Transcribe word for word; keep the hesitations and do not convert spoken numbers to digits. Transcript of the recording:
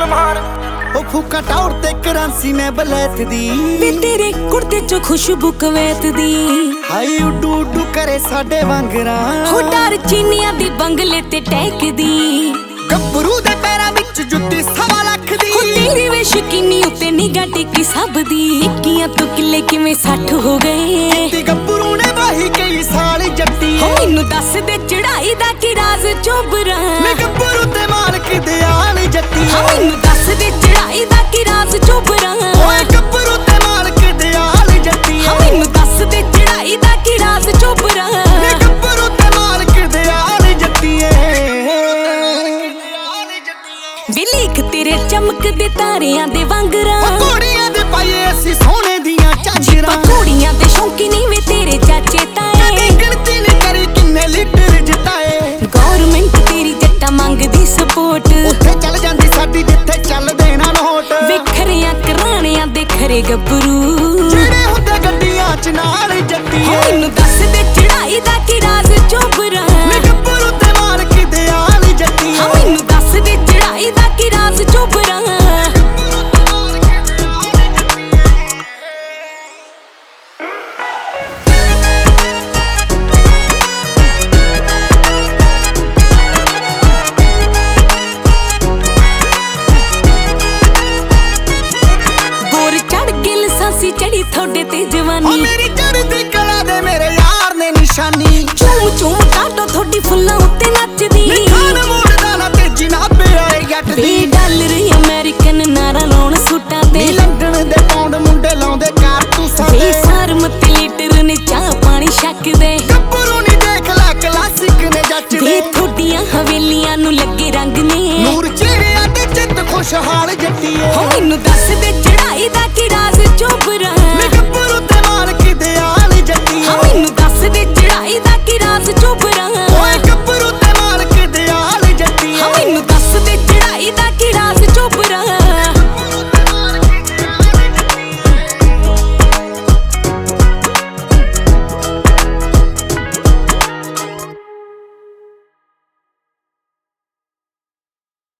ਮਾਰ ਉਹ ਫੂਕਾ ਟੌਰ ਤੇ ਕਰਾਂਸੀ ਮੈਂ ਬਲੈਤ ਦੀ ਵੇ ਤੇਰੇ ਕੁੜਤੇ ਚੋਂ ਖੁਸ਼ਬੂ ਕਵੈਤ ਦੀ ਹਾਈ ਉੱਡੂ ਉੱਡੂ ਕਰੇ ਸਾਡੇ ਵਾਂਗਰਾਂ ਹੋ ਡਰ ਚੀਨੀਆਂ ਦੀ ਬੰਗਲੇ ਤੇ ਟੈਕਦੀ ਗੱਭਰੂ ਦੇ ਪੈਰਾਂ ਵਿੱਚ ਜੁੱਤੀ ਸਵਾ ਲੱਖ ਦੀ ਹੋ ਤੇਰੀ ਵੇ ਸ਼ਕੀਨੀ ਉੱਤੇ ਨਿਗਾਹ ਟਿੱਕੀ ਸਭ ਦੀ ਇੱਕੀਆਂ ਤੋਂ ਕਿੱਲੇ ਕਿਵੇਂ ਸੱਠ ਹੋ ਗਏ ਤੇ ਗੱਭਰੂ ਨੇ ਵਾਹੀ ਕਈ ਸਾਲ ਜੱਟੀ ਹੋ ਮੈਨੂੰ ਦੱਸ ਦੇ ਚੜਾਈ ਦਾ ਕੀ ਰਾਜ਼ ਚੋਬਰਾਂ ਮੈਂ ਗੱਭਰੂ ਤੇ ਮਾਲਕ ਦੇ ਆਲ ਜੱਟੀ ਹਾਂ ਮੈਨੂੰ ਦੱਸ ਦੇ ਚੜਾਈ ਦਾ ਕੀ ਰਾਜ਼ ਚੋਬਰਾਂ ਓਏ ਗੱਭਰੂ ਤੇ ਮਾਲਕ ਦੇ ਆਲ ਜੱਟੀ ਹਾਂ ਮੈਨੂੰ ਦੱਸ ਦੇ ਚੜਾਈ ਦਾ ਕੀ ਰਾਜ਼ ਚੋਬਰਾਂ ਮੈਂ ਗੱਭਰੂ ਤੇ ਮਾਲਕ ਦੇ ਆਲ ਜੱਟੀ ਵੇ ਲੀਕ ਤੇਰੇ ਚਮਕਦੇ ਤਾਰਿਆਂ ਦੇ ਵਾਂਗਰਾਂ ਘੋੜੀਆਂ ਦੇ ਪਾਏ ਅਸੀਂ ਸੋਨੇ ਦੀਆਂ ਝਾਂਜਰਾਂ ਘੋੜੀਆਂ ਦੇ ਸ਼ੌਂਕੀ ਨਹੀਂ ਵੇ ਤੇਰੇ ਚਾਚੇ ਤਾਏ ਗਿਣਤੀ ਨੇ ਕਰੀ ਕਿੰਨੇ ਲੀਟਰ ਜਿਤਾਏ ਗੌਰਮੈਂਟ ਤੇਰੀ ਜੱਟਾਂ ਮੰਗਦੀ ਸਪੋਰਟ ਉੱਥੇ ਚੱਲ ਜਾਂਦੀ ਸਾਡੀ ਜਿੱਥੇ ਚੱਲਦੇ ਨਾ ਨੋਟ ਵੇਖਰਿਆਂ ਕਰਾਣਿਆਂ ਦੇ ਖਰੇ ਗੱਭਰੂ ਜਿਹੜੇ ਹੁੰਦੇ ਗੱਡੀਆਂ ਚ ਨਾਲ ਜੱਟੀ ਮੈਨੂੰ ਦੱਸ ਦੇ ਚੜਾਈ ਦਾ ਕੀ ਰਾਜ਼ ਚੋਬਰਾਂ ਮੈਂ ਗੱਭਰੂ ਤੇ ਮਾਲਕ ਦੇ ਆਲ ਜੱਟੀ ਹਾਂ ਮੈਨੂੰ ਦੱਸ ਦੇ ਚੜਾਈ ਦਾ ਕੀ ਰਾਜ਼ ਚੋਬਰਾਂ ਸਾਂਸੀ ਚੜੀ ਥੋੜੇ ਤੇ ਜਵਾਨੀ ਮੇਰੀ ਚੜ੍ਹਦੀ ਕਲਾ ਦੇ ਮੇਰੇ ਯਾਰ ਨੇ ਨਿਸ਼ਾਨੀ ਚੂਮ ਚੂਮ ਕਾਟੋ ਥੋੜੀ ਫੁੱਲਾਂ ਉੱਤੇ ਨੱਚਦੀ ਖਾਨ ਮੋੜਦਾ ਨਾ ਤੇਜੀ ਨਾ ਪਿਆਏ ਜੱਟ ਦੀ ਵੀਹ ਡਾਲਰ ਅਮਰੀਕਨ ਨਾਰਾ ਲਾਉਣ ਸੂਟਾਂ ਤੇ ਲੰਡਨ ਦੇ ਪੌਂਡ ਮੁੰਡੇ ਲਾਉਂਦੇ ਕਾਰਤੂਸਾਂ ਤੇ ਸਾਰਮ ਤੇ ਲੀਟਰ ਨੇ ਚਾਹ ਪਾਣੀ ਛਕਦੇ ਗੱਭਰੂ ਨਹੀਂ ਦੇਖ ਲੈ ਕਲਾਸਿਕ ਨੇ ਜੱਚਦੇ ਵੇ ਥੋਡੀਆਂ ਹਵੇਲੀਆਂ ਨੂੰ ਲੱਗੇ ਰੰਗ ਨੇ ਨੂਰ ਚਿਹਰਿਆਂ ਤੇ ਚਿੱਤ ਖੁਸ਼ਹਾਲ ਜੱਟੀਏ ਹੋ ਮੈਨੂੰ ਦੱਸ ਦੇ ਚੜਾਈ ਦਾ ਕੀ ਰਾਜ਼ ਚੋਬਰਾਂ